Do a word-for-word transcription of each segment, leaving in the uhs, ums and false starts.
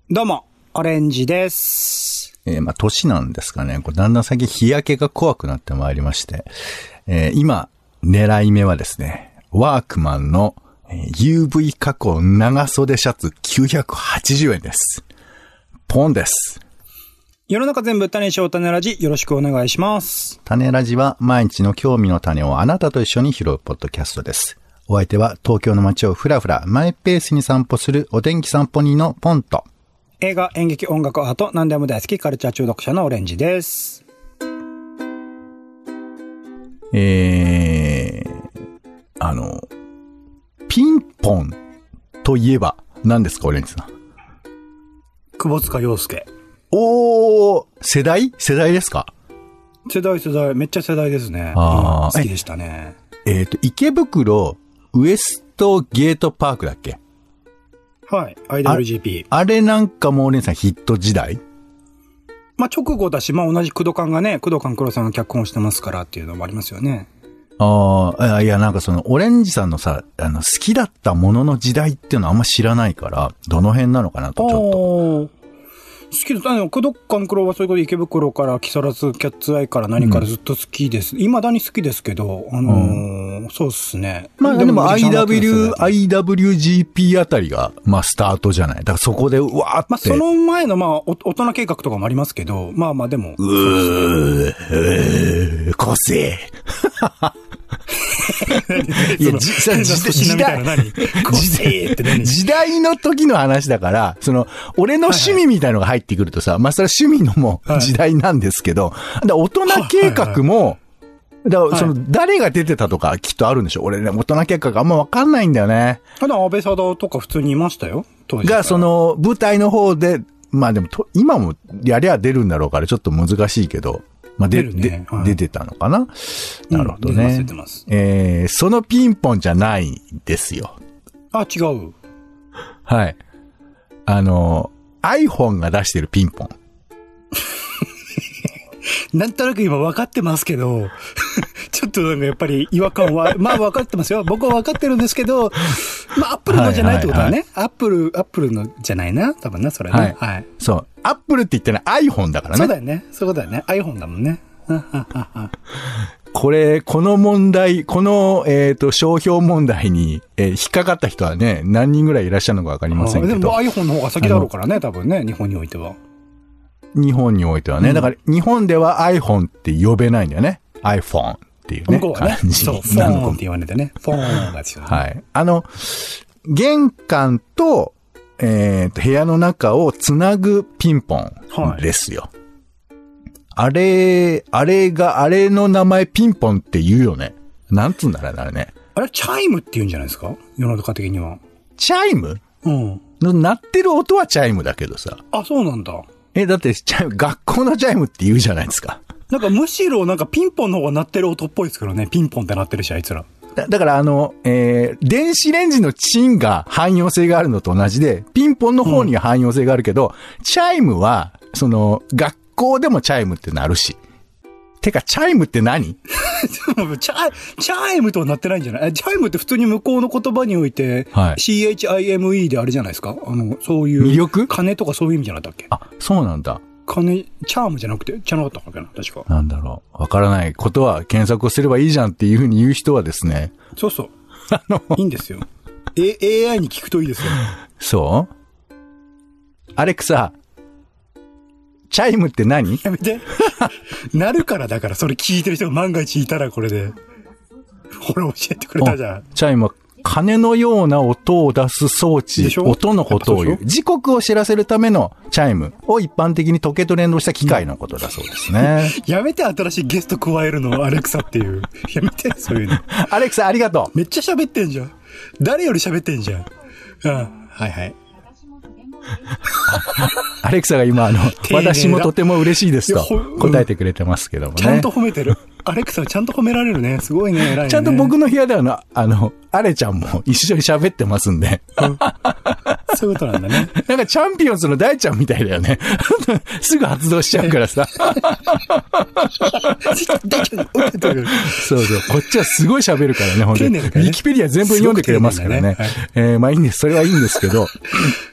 どうも、オレンジです。 えー、まあ、年なんですかね。こうだんだん先日焼けが怖くなってまいりまして、えー、今、狙い目はですね、ワークマンの ユーブイ 加工長袖シャツきゅうひゃくはちじゅうえんです。ポンです。 世の中全部種しよう種ラジ、よろしくお願いします。 種ラジは毎日の興味の種をあなたと一緒に拾うポッドキャストです。お相手は東京の街をふらふらマイペースに散歩するお天気散歩人のポンと、 映画、演劇、音楽、アート、何でも大好きカルチャー中毒者のオレンジです。 えー、あの、ピンポンといえば何ですか、オレンジさん。 窪塚洋介。 おー、世代世代ですか？ 世代世代、めっちゃ世代ですね。 あー、 好きでしたね。 えっと、池袋ウエストゲートパークだっけ？ はい。アイダブリュージーピー。 あ, あれなんかもオレンジさんヒット時代？ まあ、直後だし、まあ、同じ工藤館がね、工藤館黒さんが脚本してますからっていうのもありますよね。 ああ、いや、なんかその、オレンジさんのさ、あの、好きだったものの時代っていうのはあんま知らないから、どの辺なのかなと、ちょっと。 好きです。あの、工藤館黒はそういうこと池袋から木更津キャッツアイから何からずっと好きです。うん、未だに好きですけど、あのーうん、そうですね。 まあでも アイダブリュー、アイダブリュージーピー あたりが、まあスタートじゃない。だからそこで、うわーって。 まあその前のまあ、大人計画とかもありますけど、まあまあでも。 うー、うー、個性。いや、じ、さ、時代、時代の時の話だから、その、俺の趣味みたいのが入ってくるとさ、はいはい、まあ、それは趣味のも時代なんですけど、はい、だ大人計画も、だから、その、誰が出てたとかきっとあるんでしょ。俺ね、大人計画あんまわかんないんだよね。 ただ、安倍貞夫とか普通にいましたよ。当時が、その、舞台の方で、まあでもと、今もやりゃ出るんだろうからちょっと難しいけど、まあ、で、ね、で、はい、出てたのかな、なるほどね。 うん、出てます。 えー、そのピンポンじゃないんですよ。 あ、違う。 はい。あの、iPhone が出してるピンポン。 なんとなく今分かってますけど、ちょっとなんかやっぱり違和感は、まあ分かってますよ。僕は分かってるんですけど、まあアップルのじゃないってことはね。アップル、アップルのじゃないな。多分な、それね。はい。はい、 そう。アップルって言ってない iPhone だからね。 そうだよね。そういうことだよね。iPhone だもんね。 これ、この問題、この、えっと、商標問題に、えー、引っかかった人はね、何人ぐらいいらっしゃるのかわかりませんけど。 でも iPhone の方が先だろうからね、多分ね、日本においては。 日本においてはね。うん、だから、日本では iPhone って呼べないんだよね。iPhone っていうね。 向こうはね。 感じ。 そう、フォーンって言われてね。フォーンがですよね。 はい。あの、玄関と、えっと、部屋の中をつなぐピンポンですよ。はい、あれ、あれが、あれの名前ピンポンって言うよね。なんつうんだろうね、あれね。 あれ、チャイムって言うんじゃないですか？世の中的には。 チャイム？ うん。 鳴ってる音はチャイムだけどさ。 あ、そうなんだ。 え、だってチャイム、学校のチャイムって言うじゃないですか。 なんかむしろなんかピンポンの方が鳴ってる音っぽいですけどね。ピンポンって鳴ってるし、あいつら。 だ, だからあの、えー、電子レンジのチンが汎用性があるのと同じで、ピンポンの方には汎用性があるけど、うん、チャイムは、その、学校でもチャイムって鳴るし。てか、チャイムって何？ チャイ、チャイムとはなってないんじゃない？チャイムって普通に向こうの言葉において、はい、シーエイチアイエムイー であれじゃないですか？あの、そういう。 魅力？ 金とかそういう意味じゃなかったっけ？ あ、そうなんだ。金、 チャームじゃなくて、じゃなかったっけな、確か。 なんだろう。わからないことは検索をすればいいじゃんっていうふうに言う人はですね。 そうそう。あの、いいんですよ。A、エーアイ に聞くといいですよ。 そう？アレクサ、チャイムって何？ やめて。なるからだから、それ聞いてる人が万が一いたらこれで。ほら教えてくれたじゃん。 チャイムは鐘のような音を出す装置。音のことを言う。時刻を知らせるためのチャイムを一般的に時計と連動した機械のことだそうですね。 やめて新しいゲスト加えるの、アレクサっていう。やめて、そういうの。 アレクサありがとう。 めっちゃ喋ってんじゃん。誰より喋ってんじゃん。うん。はいはい。 アレクサが今あの、私もとても嬉しいですと答えてくれてますけどもね。 ちゃんと褒めてる。アレクサはちゃんと褒められるね。すごいね、偉いね。 ちゃんと僕の部屋ではの、あの、アレちゃんも一緒に喋ってますんで。 うん、そういうことなんだね。 なんかチャンピオンズの大ちゃんみたいだよね。すぐ発動しちゃうからさ。そうそう。こっちはすごい喋るからね、本当に。ね、ウィキペディア全部読んでくれますからね。ねはい、えー、まあいいんです。それはいいんですけど。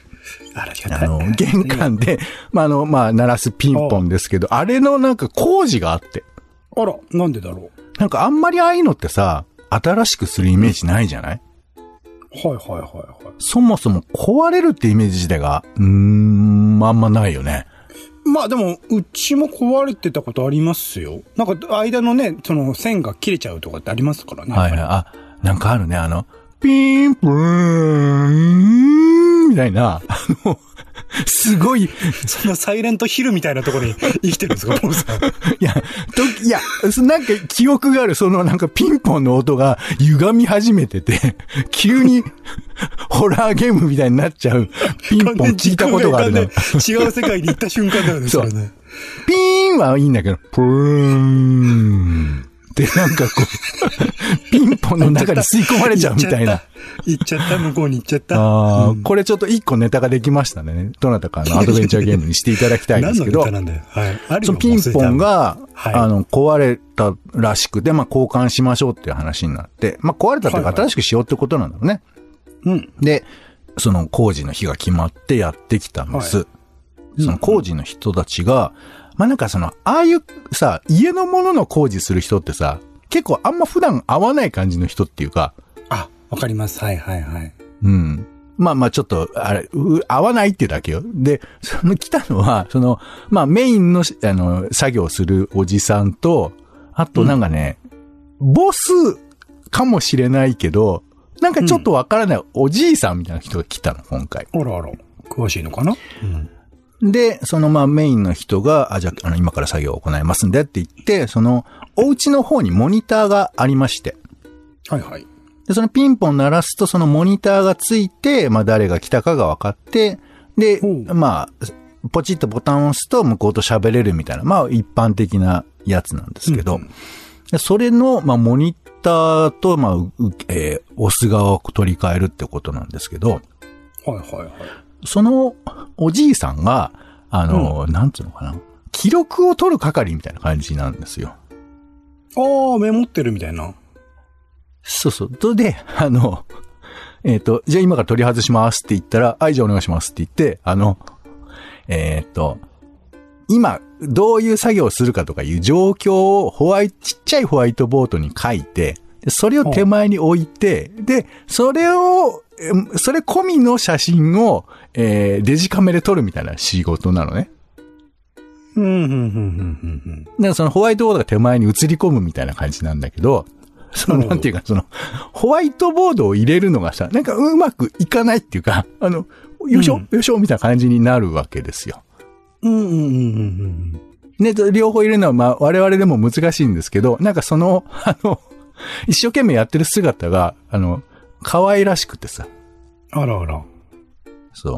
あら、ああの、玄関で、まあ、あの、まあ、鳴らすピンポンですけど、あれのなんか工事があって。 あら、なんでだろう。 なんかあんまりああいうのってさ、新しくするイメージないじゃない？ はいはいはいはい。 そもそも壊れるってイメージ自体が、うーん、あんまないよね。 まあでも、うちも壊れてたことありますよ。なんか、間のね、その線が切れちゃうとかってありますからね。 はいはい。あ、なんかあるね、あの、ピーン、プーン、みたいな、あの、すごい。 そんなサイレントヒルみたいなところに生きてるんですか、ポンさん。いや、と、いや、なんか記憶がある、そのなんかピンポンの音が歪み始めてて、急にホラーゲームみたいになっちゃうピンポン聞いたことがあるな。 違う世界に行った瞬間だよね、それね。 ピーンはいいんだけど、プーン。で、なんかこう、ピンポンの中に吸い込まれちゃうみたいな。 行っちゃった、向こうに行っちゃった。 ああ、うん、これちょっと一個ネタができましたね。どなたかのアドベンチャーゲームにしていただきたいんですけど。 何のネタなんだよ。はい。 そのピンポンが、はい、あの、壊れたらしくて、まあ、交換しましょうっていう話になって、まあ、壊れたっていうか新しくしようってことなんだろうね。 はいはい、うん。 で、その工事の日が決まってやってきたんです。はい、その工事の人たちが、まあ、なんかその、ああいうさ、家のものの工事する人ってさ、結構あんま普段会わない感じの人っていうか。 あ、わかります。はいはいはい。 うん。まあまあちょっと、あれ、合わないっていうだけよ。で、その来たのは、その、まあメインの、あの、作業するおじさんと、あとなんかね、うん、ボスかもしれないけど、なんかちょっとわからないおじいさんみたいな人が来たの、今回。 あらあら。詳しいのかな？ うん。で、そのまあメインの人が、あ、じゃあ、あの、今から作業を行いますんでって言って、その、お家の方にモニターがありまして。 はいはい。 で、そのピンポン鳴らすと、そのモニターがついて、まあ誰が来たかが分かって、で、まあ、ポチッとボタンを押すと向こうと喋れるみたいな、まあ一般的なやつなんですけど、うんうん、それの、まあモニターと、まあ、えー、押す側を取り替えるってことなんですけど、はいはいはい。 そのおじいさんが、あの、うん、なんつうのかな、記録を取る係みたいな感じなんですよ。 ああ、メモってるみたいな。 そうそう。それで、あの、えっと、じゃあ今から取り外しますって言ったら、はい、じゃあお願いしますって言って、あの、えっと、今、どういう作業をするかとかいう状況をホワイト、ちっちゃいホワイトボードに書いて、それを手前に置いて、で、それを、それ込みの写真を、えー、デジカメで撮るみたいな仕事なのね。 うん、うん、うん、うん、うん。 だからそのホワイトボードが手前に映り込むみたいな感じなんだけど、そのなんていうかその、ホワイトボードを入れるのがさ、なんかうまくいかないっていうか、あの、よいしょ、うん、よいしょみたいな感じになるわけですよ。 うん、うん、うん、うん。 ね、両方入れるのはまあ我々でも難しいんですけど、なんかその、あの、一生懸命やってる姿が、あの、可愛らしくてさ。 あらあら。 そう。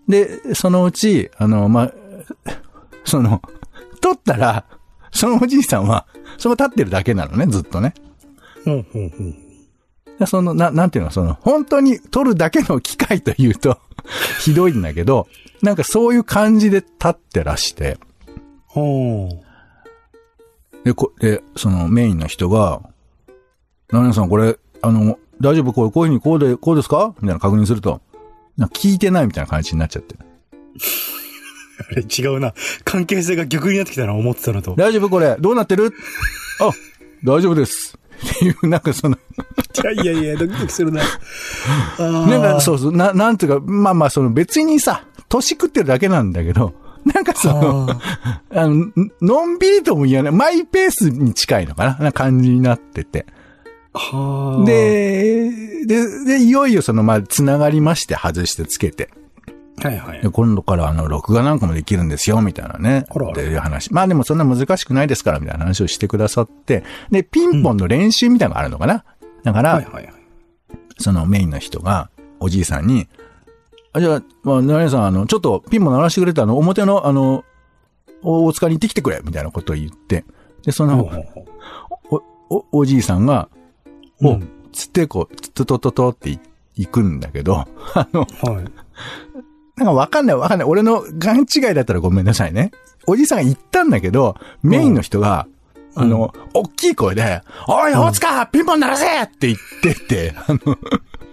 で、そのうち、あの、まあ、その、撮ったら、そのおじいさんは、その立ってるだけなのね、ずっとね。 うん、うん、 うん。その、な、なんていうの、その、本当に撮るだけの機械というと、ひどいんだけど、なんかそういう感じで立ってらして。 ほう。で、こ、で、そのメインの人が、ナナさんこれ、あの、大丈夫こう、こういうふうにこうで、こうですかみたいな確認すると、なんか聞いてないみたいな感じになっちゃって。 あれ違うな。関係性が逆になってきたな、思ってたのと。 大丈夫これどうなってるあ、大丈夫です。っていう、なんかその。 いやいやいや、ドキドキするな。 なんかそうそう、な、なんていうか、まあまあその別にさ、年食ってるだけなんだけど、なんかその、あの、のんびりとも言えない、マイペースに近いのかなな感じになってて。 はで、で、で、いよいよその、まあ、つながりまして、外してつけて。 はいはい。 で、今度からあの、録画なんかもできるんですよ、みたいなね。 あらあらっていう話。まあでもそんな難しくないですから、みたいな話をしてくださって。で、ピンポンの練習みたいなのがあるのかな、うん、だから、はいはいはい、そのメインの人が、おじいさんに、あ、じゃあ、まあ、ななさん、あの、ちょっとピンポン鳴らしてくれて、あの、表の、あの、大塚に行ってきてくれ、みたいなことを言って。で、その、お、お、おじいさんが、お、うん、つってこう、つととととって行くんだけど、あの、はい。なんかわかんないわかんない。俺の勘違いだったらごめんなさいね。おじさんが言ったんだけど、メインの人が、うん、あの、大きい声で、おい、大塚、うん、ピンポン鳴らせって言ってて、あの、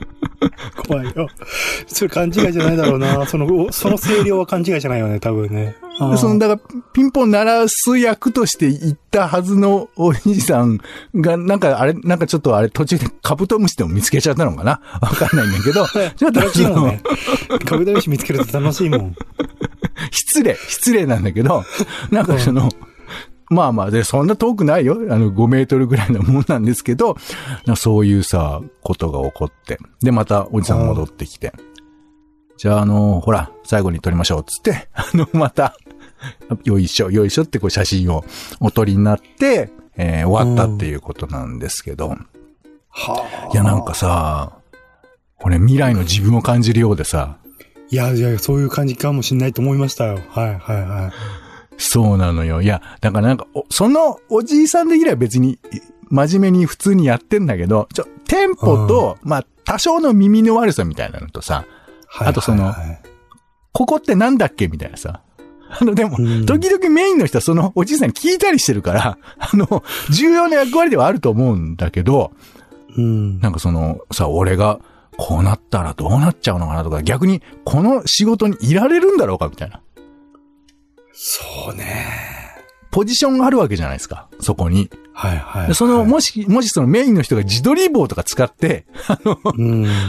怖いよ。それ勘違いじゃないだろうな。その、その声量は勘違いじゃないよね、多分ね。 その、だから、ピンポン鳴らす役として行ったはずのおじいさんが、なんかあれ、なんかちょっとあれ途中でカブトムシでも見つけちゃったのかなわかんないんだけど。 ちょっと楽しいもんね。カブトムシ見つけると楽しいもん。 失礼、失礼なんだけど、なんかその、うん、まあまあ、で、そんな遠くないよ。あの、ごメートルぐらいのもんなんですけど、そういうさ、ことが起こって。で、またおじさん戻ってきて。じゃあ、あの、ほら、最後に撮りましょう、つって、あの、また、よいしょ、よいしょってこう写真をお撮りになって、えー、終わったっていうことなんですけど。はあ。いや、なんかさ、これ未来の自分を感じるようでさ。 いや、いや、そういう感じかもしれないと思いましたよ。はい、はい、はい。 そうなのよ。いや、だからなんか、そのおじいさんできれば別に、真面目に普通にやってんだけど、ちょ、テンポと、うん、まあ、多少の耳の悪さみたいなのとさ、はい、あとその、はいはい、ここってなんだっけみたいなさ。あの、でも、うん、時々メインの人はそのおじいさんに聞いたりしてるから、あの、重要な役割ではあると思うんだけど、うん、なんかその、さ、俺が、こうなったらどうなっちゃうのかなとか、逆に、この仕事にいられるんだろうかみたいな。 そうね。 ポジションがあるわけじゃないですか、そこに。 はいはい、はい。 でその、もし、もしそのメインの人が自撮り棒とか使って、あの、うん、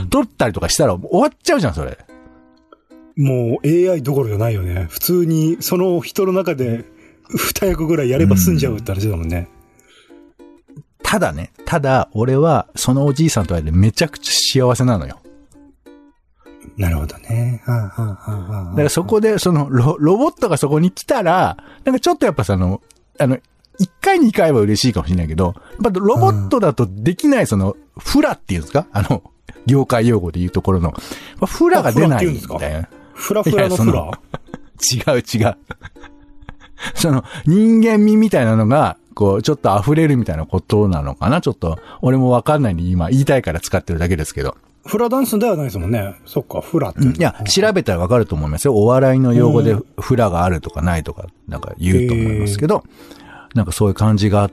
撮ったりとかしたら終わっちゃうじゃん、それ。 もう エーアイ どころじゃないよね。普通に、その人の中で二役ぐらいやれば済んじゃうって話だもんね。 うん、ただね、ただ、俺は、そのおじいさんとはめちゃくちゃ幸せなのよ。 なるほどね。はあはあはあはあ、 だからそこで、そのロ、ロボットがそこに来たら、なんかちょっとやっぱその、あの、一回二回は嬉しいかもしれないけど、やっぱロボットだとできないその、フラっていうんですか？あの、業界用語で言うところの、フラが出ないみたいな。 フラフラのフラ？ 違う違う。その、人間味みたいなのが、こう、ちょっと溢れるみたいなことなのかな？ちょっと、俺もわかんないんで今言いたいから使ってるだけですけど。 フラダンスではないですもんね。そっか、フラって。 いや、調べたらわかると思いますよ。お笑いの用語でフラがあるとかないとか、なんか言うと思いますけど、なんかそういう感じがあって、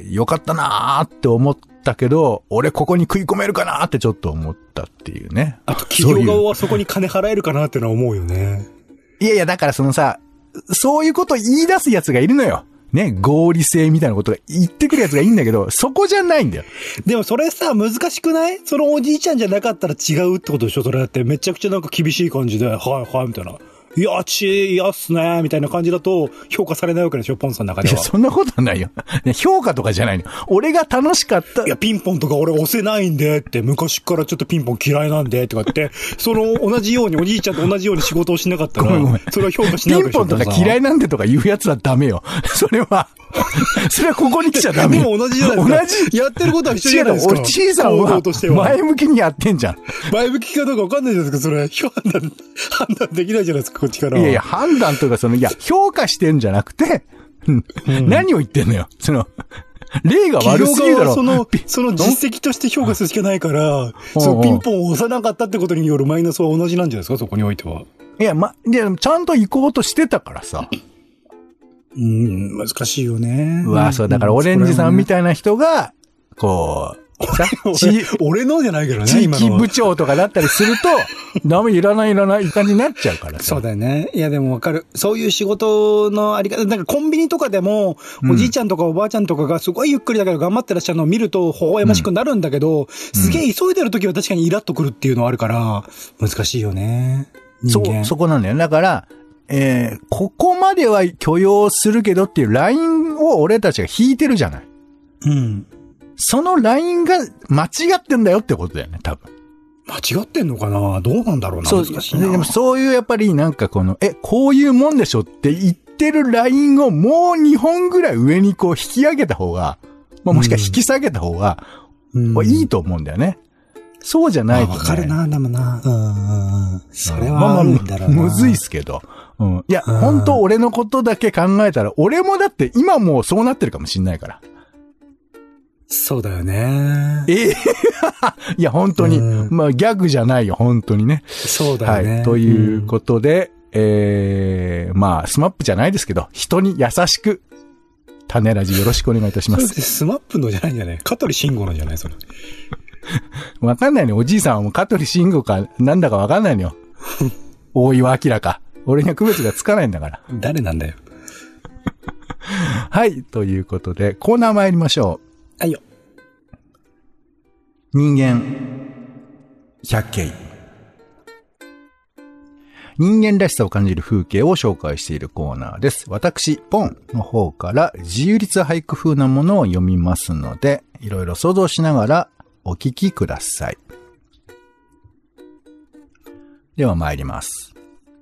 よかったなーって思ったけど、俺ここに食い込めるかなーってちょっと思ったっていうね。 あと企業側はそこに金払えるかなってのは思うよね。 いやいや、だからそのさ、そういうこと言い出すやつがいるのよ。ね、合理性みたいなことが言ってくるやつがいいんだけど、そこじゃないんだよ。 でもそれさ、難しくない？そのおじいちゃんじゃなかったら違うってことでしょ？それだってめちゃくちゃなんか厳しい感じで、はいはいみたいな。いや、ち、いやっすねみたいな感じだと評価されないわけでしょ？ポンさんの中では。 いや、そんなことはないよ。評価とかじゃないの。俺が楽しかった。 いや、ピンポンとか俺押せないんでって、昔からちょっとピンポン嫌いなんでとかって、その同じように、おじいちゃんと同じように仕事をしなかったら、それは評価しないわけでしょ？ ピンポンとか嫌いなんでとか言うやつはダメよ。それは。それはここに来ちゃダメ。 でも同じじゃないですか。同じ。やってることは一緒じゃないですか。 おじいさんは前向きにやってんじゃん。 前向きかどうかわかんないじゃないですか、それ。判断、判断できないじゃないですか、こっちからは。 いやいや、判断とかその、いや、評価してんじゃなくて、うん、何を言ってんのよ。その、例が悪すぎるだろ。 その、その実績として評価するしかないから、そのピンポンを押さなかったってことによるマイナスは同じなんじゃないですか、そこにおいては。 いや、ま、いや、ちゃんと行こうとしてたからさ。 うん、難しいよね。 うわ、そう、だからオレンジさんみたいな人が、こう、さ俺のじゃないけどね、 地域部長とかだったりすると、ダメいらないいらない感じになっちゃうからさ。 そうだよね。いやでもわかる。そういう仕事のあり方、なんかコンビニとかでも、おじいちゃんとかおばあちゃんとかがすごいゆっくりだけど頑張ってらっしゃるのを見ると、微笑ましくなるんだけど、うん、すげえ急いでる時は確かにイラッとくるっていうのはあるから、難しいよね。 そう、そこなんだよ。だから、えー、ここまでは許容するけどっていうラインを俺たちが引いてるじゃない。 うん。 そのラインが間違ってんだよってことだよね、多分。 間違ってんのかな？どうなんだろうな。 そう、難しいな。でもそういうやっぱりなんかこの、え、こういうもんでしょって言ってるラインをもうにほんぐらい上にこう引き上げた方が、まあ、もしくは引き下げた方が、うん、いいと思うんだよね。そうじゃないとね。 わかるな、でもな。うん。それはあるんだろうな。 まあまあ、むずいっすけど。うん。いや、本当俺のことだけ考えたら、俺もだって今もうそうなってるかもしんないから。 そうだよね。 ええいや、本当に。まあ、ギャグじゃないよ、本当にね。 そうだよね。 はい。ということで、うん、ええー、まあ、スマップじゃないですけど、人に優しく、種ラジよろしくお願いいたします。 それスマップのじゃないんじゃない？香取慎吾のじゃないそれ。 わかんないね。おじいさんはもう香取慎吾かなんだかわかんないのよ。大岩明か。俺には区別がつかないんだから。 誰なんだよ。 はい。ということで、コーナー参りましょう。はいよ。 人間百景。人間らしさを感じる風景を紹介しているコーナーです。私、ポンの方から自由律俳句風なものを読みますので、いろいろ想像しながらお聞きください。では参ります。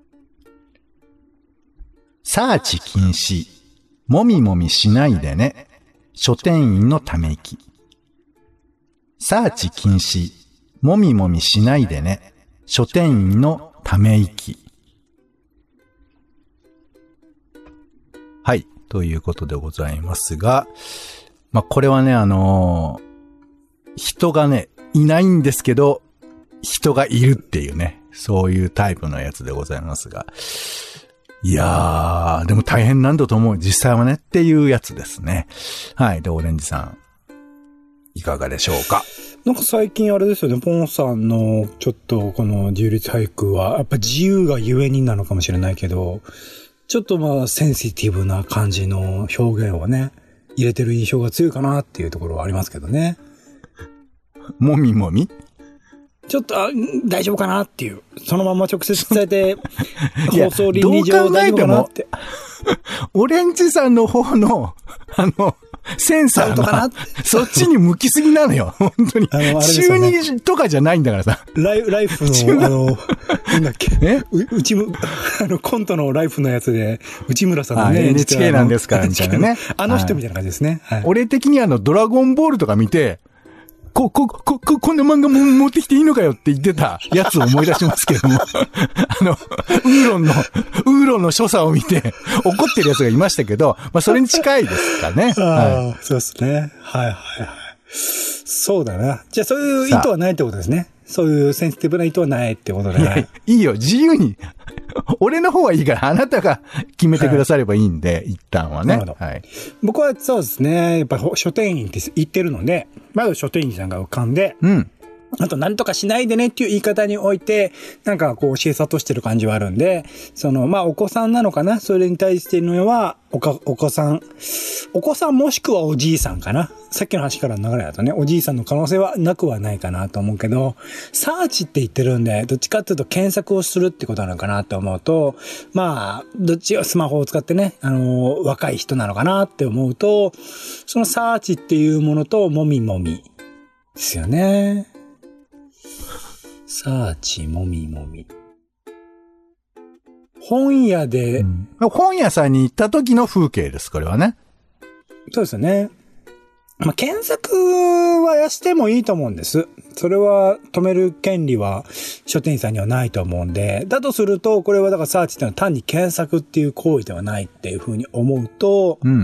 サーチ禁止。もみもみしないでね。書店員のため息。サーチ禁止。もみもみしないでね。書店員のため息。はい。ということでございますが、まあ、これはね、あのー、人がね、いないんですけど、人がいるっていうね、そういうタイプのやつでございますが、いやー、でも大変なんだと思う。実際はねっていうやつですね。はい。で、オレンジさん、いかがでしょうか。 なんか最近あれですよね、ポンさんのちょっとこの自由律俳句は、やっぱ自由がゆえになのかもしれないけど、ちょっとまあセンシティブな感じの表現をね、入れてる印象が強いかなっていうところはありますけどね。 もみもみちょっと、あ、大丈夫かなっていう。そのまま直接伝えて、放送倫理上大丈夫かなって。 オレンジさんの方の、あの、センサーが、そっちに向きすぎなのよ。本当に。あの、あれですよね。中二とかじゃないんだからさ。 ライフ、ライフの、あの、なんだっけ。えう、うちむ、あの、コントのライフのやつで、内村さんのね。 エヌエイチケー なんですから、みたいなね。 あの人みたいな感じですね。はい、 俺的にあの、ドラゴンボールとか見て、こ、こ、こ、こ、こんな漫画も持ってきていいのかよって言ってたやつを思い出しますけども。あの、ウーロンの、ウーロンの所作を見て怒ってるやつがいましたけど、まあそれに近いですかね。 ああ、はい、そうですね。はいはいはい。そうだな。じゃあそういう意図はないってことですね。そういうセンシティブな意図はないってことで、ね。いや、 いいよ、自由に。俺の方はいいから、あなたが決めてくださればいいんで、はい、一旦はね。なるほど。はい。 僕はそうですね、やっぱ書店員って言ってるので、まず書店員さんが浮かんで、うん。あと、なんとかしないでねっていう言い方において、なんかこう教え諭してる感じはあるんで、その、まあ、お子さんなのかな、それに対してのは、おか、お子さん、お子さんもしくはおじいさんかな。さっきの話からの流れだとね、おじいさんの可能性はなくはないかなと思うけど、サーチって言ってるんで、どっちかっていうと検索をするってことなのかなと思うと、まあ、どっちがスマホを使ってね、あの、若い人なのかなって思うと、そのサーチっていうものと、もみもみですよね。サーチ、もみもみ。本屋で、うん、 本屋さんに行った時の風景です、これはね。 そうですよね。まあ、検索はしてもいいと思うんです。それは止める権利は書店員さんにはないと思うんで、だとすると、これはだからサーチっていうのは単に検索っていう行為ではないっていうふうに思うと、うん、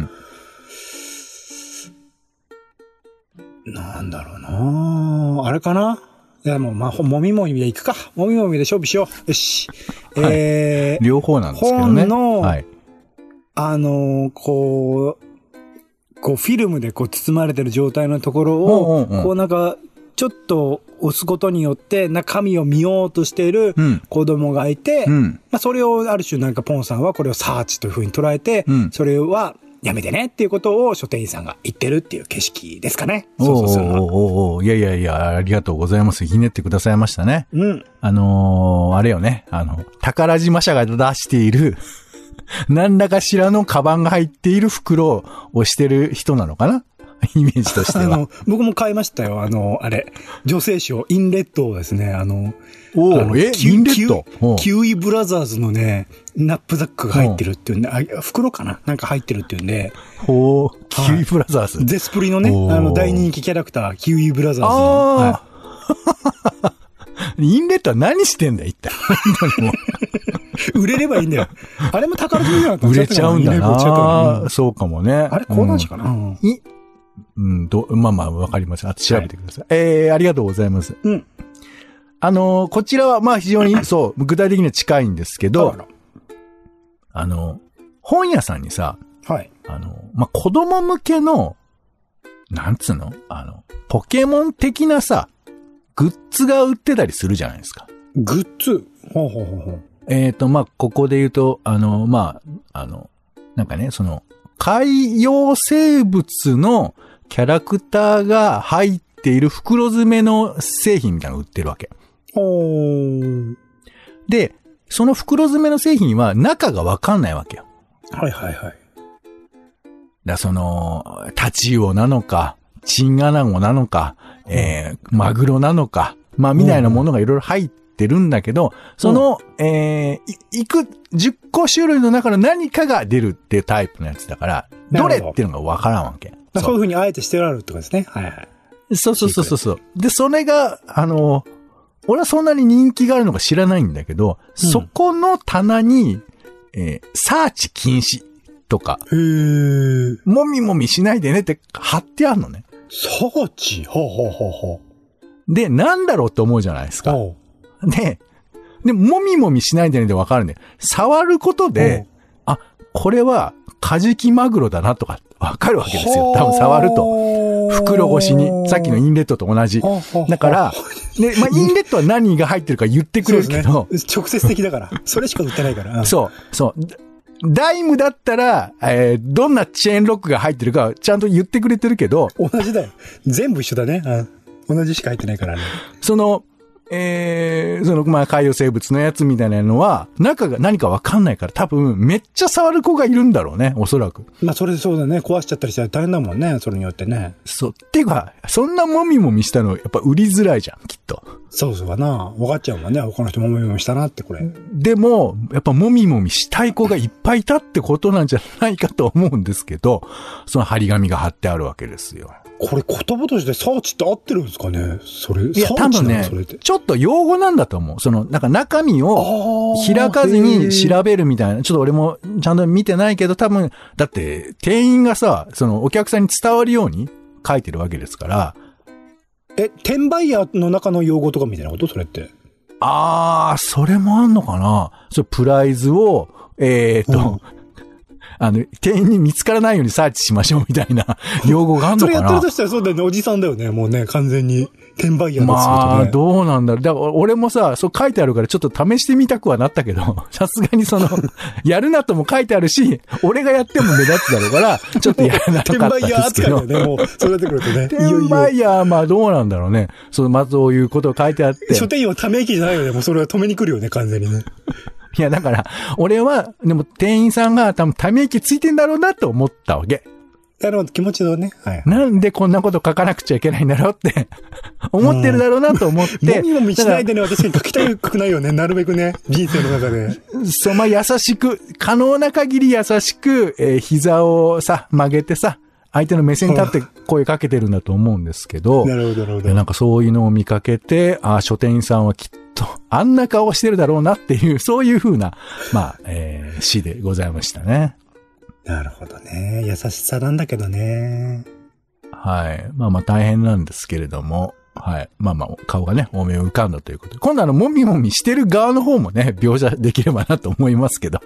なんだろうなあれかないや、もう、まあ、もみもみで行くか。もみもみで勝負しよう。よし。 はい、えー、両方なんですけどね。 本の、はい、あのー、こう、こう、フィルムでこう包まれてる状態のところを、うんうんうん、こうなんか、ちょっと押すことによって中身を見ようとしている子供がいて、うん、まあ、それをある種なんかポンさんはこれをサーチという風に捉えて、うん、それは、やめてねっていうことを書店員さんが言ってるっていう景色ですかね。 そうそうそう。おーおーおーいやいやいや、ありがとうございます。ひねってくださいましたね。うん。あのー、あれよね。あの、宝島社が出している、何らかしらのカバンが入っている袋をしてる人なのかなイメージとしては。あの、 僕も買いましたよ。あの、あれ、女性誌を、インレッドをですね、あの、 おー、え、インレッドキウイブラザーズのね、ナップザックが入ってるっていうんで、あ、袋かななんか入ってるっていうんで。 ほー、キウイブラザーズ。 ゼスプリのね、あの、大人気キャラクター、キウイブラザーズの。はい、 インレッドは何してんだよ、一体。 売れればいいんだよ。あれも宝島じゃなかった。 売れちゃうんだな、うん、そうかもね。 あれ、講談師かな、うん、 いうん、ど、まあまあ、わかります。あと調べてください。はい、えー、ありがとうございます。うん。あのー、こちらは、まあ非常に、そう、具体的には近いんですけど、あ, あの、本屋さんにさ、はい。あの、まあ子供向けの、なんつうのあの、ポケモン的なさ、 グッズが売ってたりするじゃないですか。 グッズほうほうほうほう。 えっと、まあ、ここで言うと、あの、まあ、あの、なんかね、その、海洋生物のキャラクターが入っている袋詰めの製品みたいなのを売ってるわけ。 おー。 で、その袋詰めの製品は中がわかんないわけよ。 はいはいはい。 だその、タチウオなのか、チンアナゴなのか、えー、マグロなのか、まあ、みたいなものがいろいろ入ってるんだけど、その、うん、えー、い、いく、じゅっこ種類の中の何かが出るっていうタイプのやつだから、どれっていうのがわからんわけ。 そう、そういう風にあえてしてあるってことですね。はいはい。 そうそうそうそう。で、それが、あの、俺はそんなに人気があるのか知らないんだけど、うん、そこの棚に、えー、サーチ禁止とか、 へー。 もみもみしないでねって貼ってあるのね。 サーチほうほうほうほう。で、なんだろうって思うじゃないですか。で、で、もみもみしないでねでわかるんで、触ることで、あ、これはカジキマグロだなとかわかるわけですよ。多分触ると。袋越しに、さっきのインレットと同じ。だから、ね、まあ、インレットは何が入ってるか言ってくれるけど。 ね、直接的だから。それしか売ってないから。 そう、そう。ダイムだったら、えー、どんなチェーンロックが入ってるかちゃんと言ってくれてるけど。 同じだよ。全部一緒だね。うん、同じしか入ってないからね。 その、えー、その、まあ、海洋生物のやつみたいなのは、中が何かわかんないから多分、めっちゃ触る子がいるんだろうね、おそらく。 まあ、それでそうだね。壊しちゃったりしたら大変だもんね、それによってね。 そう。っていうか、そんなもみもみしたの、やっぱ売りづらいじゃん、きっと。 そうそうかな。分かっちゃうもんね。他の人もみもみしたなって、これ。 でも、やっぱもみもみしたい子がいっぱいいたってことなんじゃないかと思うんですけど、その張り紙が貼ってあるわけですよ。 これ言葉としてサーチって合ってるんですかねそれ。 いや、多分ね、ちょっと用語なんだと思う。その、なんか中身を開かずに調べるみたいな。ちょっと俺もちゃんと見てないけど、多分、だって店員がさ、そのお客さんに伝わるように書いてるわけですから。 え、転売ヤーの中の用語とかみたいなことそれって。 あー、それもあんのかな。それプライズを、えーっと、うんあの、店員に見つからないようにサーチしましょうみたいな用語があるのかな。 それやってるとしたらそうだよね。おじさんだよね。もうね、完全に。転売ヤーの仕事ね。 まあ、どうなんだろう。だから俺もさ、そう書いてあるからちょっと試してみたくはなったけど、さすがにその、やるなとも書いてあるし、俺がやっても目立つだろうから、ちょっとやらなかったですけど。転売ヤー扱いだよね。もう、それやってくるとね。転売ヤー、まあどうなんだろうね。その、まずそういうことを書いてあって。 書店員はため息じゃないよね。もうそれは止めに来るよね、完全にね。 いや、だから、俺は、でも店員さんが多分ため息ついてんだろうなと思ったわけ。 なるほど、気持ちのね。はい。 なんでこんなこと書かなくちゃいけないんだろうって思ってるだろうなと思って。 もみもみしないでね、私に書きたくないよね。なるべくね、人生の中で。 そう、まあ、優しく、可能な限り優しく、えー、膝をさ、曲げてさ、相手の目線に立って声かけてるんだと思うんですけど。 なるほど、なるほど。 なんかそういうのを見かけて、あ、書店員さんはきっと、あんな顔してるだろうなっていう、そういう風な、まあ、えー、詩でございましたね。 なるほどね。優しさなんだけどね。 はい。まあまあ大変なんですけれども、はい。まあまあ、顔がね、多め浮かんだということで。今度あの、もみもみしてる側の方もね、描写できればなと思いますけど。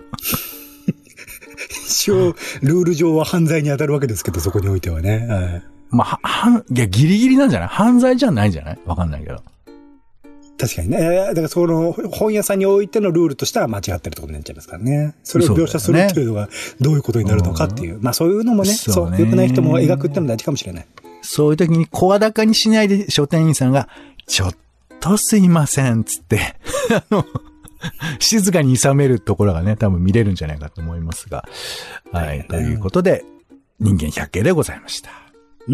一応、ルール上は犯罪に当たるわけですけど、そこにおいてはね。はい、 まあ、は、いや、ギリギリなんじゃない？犯罪じゃないんじゃない？わかんないけど。 確かにね。だからその、本屋さんにおいてのルールとしては間違ってるってことになっちゃいますからね。それを描写するっていうのがどういうことになるのかっていう。うまあそういうのもね、そう、良くない人も描くってのも大事かもしれない。 そういう時に声高にしないで書店員さんが、ちょっとすいません、つって、あの、静かに諌めるところがね、多分見れるんじゃないかと思いますが。はい。ということで、人間百景でございました。 うん。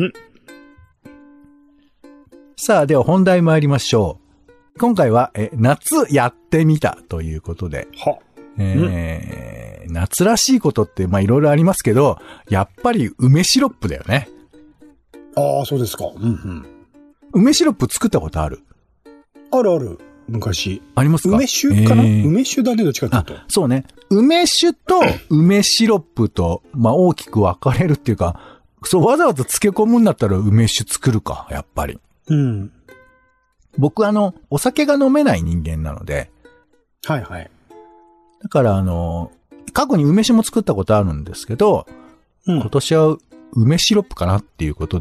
さあ、では本題参りましょう。今回は、え、夏やってみたということで。 は。 えー、うん、夏らしいことって、まあいろいろありますけど、やっぱり梅シロップだよね。 ああ、そうですか。うんうん。 梅シロップ作ったことある？ あるある。昔。 ありますか？ 梅酒かな、えー、梅酒だね、どっちかっていうと。 そうね。梅酒と梅シロップと、まあ大きく分かれるっていうか、そう、わざわざ漬け込むんだったら梅酒作るか、やっぱり。 うん。 僕あの、お酒が飲めない人間なので。 はいはい。 だからあの、過去に梅酒も作ったことあるんですけど、うん、今年は梅シロップかなっていうことで、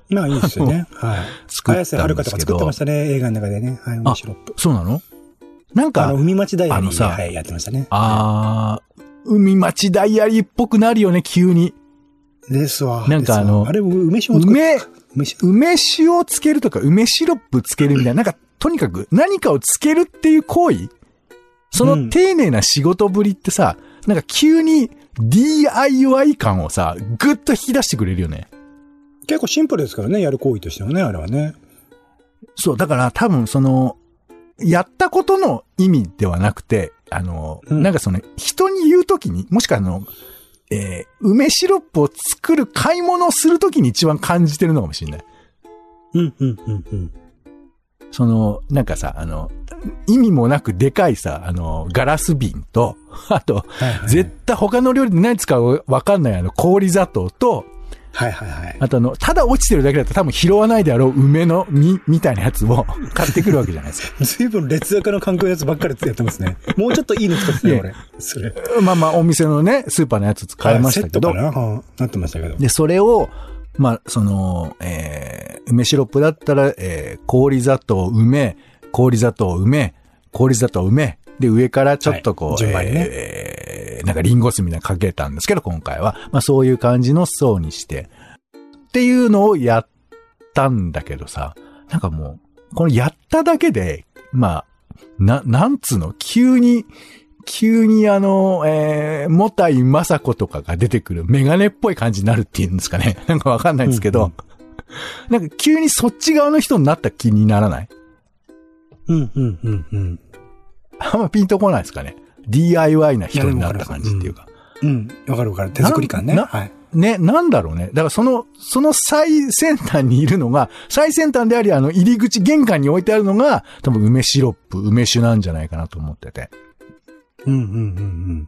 まあいいですよね。はい。 作ったんですけど。綾瀬はるかとか作ってましたね、映画の中でね。はい、梅シロップ。 そうなの？なんか、 あの、海町ダイアリー。 あのさ、 はい、やってましたね。 あー、海町ダイアリーっぽくなるよね、急に。 ですわ。 なんかあの、 あれ、梅酒も作梅、梅酒をつけるとか、梅シロップつけるみたいな、なんか、とにかく何かをつけるっていう行為、その丁寧な仕事ぶりってさ、うん、なんか急に ディーアイワイ 感をさ、ぐっと引き出してくれるよね。 結構シンプルですからね、やる行為としてはね、あれはね。 そう、だから多分その、やったことの意味ではなくて、あの、うん、なんかその、人に言うときに、もしくはあの、えー、梅シロップを作る買い物をするときに一番感じてるのかもしれない。 うん、うん、うん、うん。 その、なんかさ、あの、意味もなくでかいさ、あの、ガラス瓶と、あと、はいはいはい、絶対他の料理で何使うかわかんないあの、氷砂糖と、 はいはいはい。 あとあの、ただ落ちてるだけだと多分拾わないであろう梅の実みたいなやつを買ってくるわけじゃないですか。 随分劣悪な観光のやつばっかりやってますね。もうちょっといいの使ってね、俺。それ。 まあまあ、お店のね、スーパーのやつ使いましたけど。 セットかな、はあ、なってましたけど。 で、それを、まあ、その、えー、梅シロップだったら、えー、氷砂糖梅、氷砂糖梅、氷砂糖梅、で、上からちょっとこう、はい、順番にね、えー、なんかリンゴ酢みたいなのかけたんですけど、今回は。まあそういう感じの層にして、っていうのをやったんだけどさ、なんかもう、このやっただけで、まあ、な、なんつうの、急に、急にあの、えー、もたいまさことかが出てくるメガネっぽい感じになるっていうんですかね。なんかわかんないんですけど、うんうん、なんか急にそっち側の人になった気にならない？ うん、うん、うん、うん。 あんまピンとこないですかね。ディーアイワイ な人になった感じっていうか。 うん、わ、うん、かるわかる。手作り感ね。はい。 ね、なんだろうね。だからその、その最先端にいるのが、最先端であり、あの、入り口、玄関に置いてあるのが、多分梅シロップ、梅酒なんじゃないかなと思ってて。 うん、うん、うん、うん。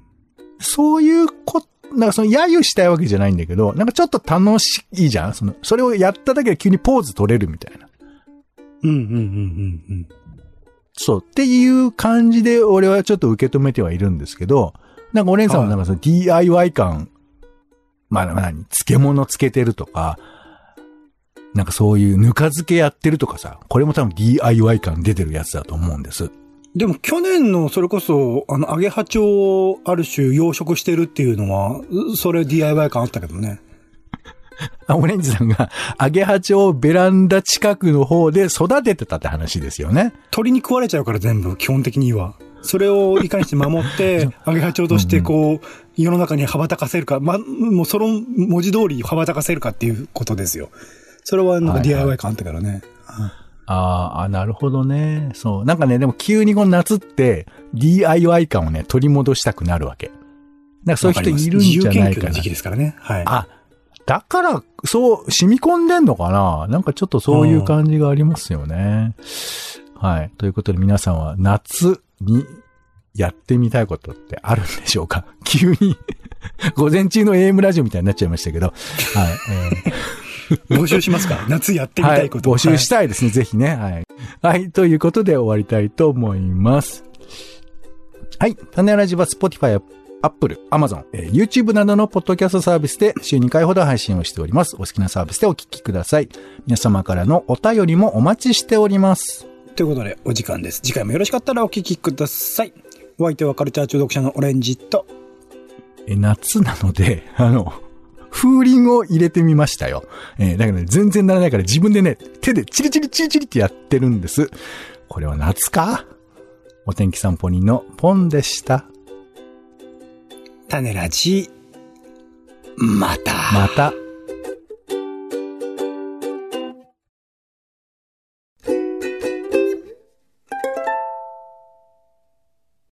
そういうこ、なんかその、揶揄したいわけじゃないんだけど、なんかちょっと楽しいじゃん？その、それをやっただけで急にポーズ取れるみたいな。 うん、うん、うん、うん、うん。 そう。っていう感じで、俺はちょっと受け止めてはいるんですけど、なんかお姉さんもなんかその ディーアイワイ 感、まあ何漬物つけてるとか、なんかそういうぬか漬けやってるとかさ、これも多分 ディーアイワイ 感出てるやつだと思うんです。 でも去年のそれこそ、あの、揚げハチをある種養殖してるっていうのは、それ ディーアイワイ 感あったけどね。 あ、オレンジさんが、揚げハチをベランダ近くの方で育ててたって話ですよね。 鳥に食われちゃうから全部、基本的には。それをいかにして守って、揚げハチをとしてこう、うんうん、世の中に羽ばたかせるか、ま、もうその文字通り羽ばたかせるかっていうことですよ。それはなんか ディーアイワイ 感あったからね。はいはい、 ああ、なるほどね。そう。なんかね、でも急にこの夏って ディーアイワイ 感をね、取り戻したくなるわけ。なんかそういう人いるんじゃないかな。自由研究の時期ですからね。はい。 あ、だから、そう、染み込んでんのかな？なんかちょっとそういう感じがありますよね。はい。ということで皆さんは夏にやってみたいことってあるんでしょうか？急に、午前中の エーエム ラジオみたいになっちゃいましたけど。はい。 えー、募集しますか？夏やってみたいこと。 はい、募集したいですね、はい、ぜひね。はい。はい。ということで終わりたいと思います。はい。種ラジは Spotify、Apple、Amazon、えー、YouTube などのポッドキャストサービスで週にかいほど配信をしております。お好きなサービスでお聞きください。皆様からのお便りもお待ちしております。 ということで、お時間です。次回もよろしかったらお聞きください。お相手はカルチャー中毒者のオレンジと、 え、夏なので、あの、風鈴を入れてみましたよ。えー、だけどね、全然ならないから自分でね、手でチリチリチリチリってやってるんです。これは夏か？お天気散歩人のポンでした。 種ラジ、また。 また。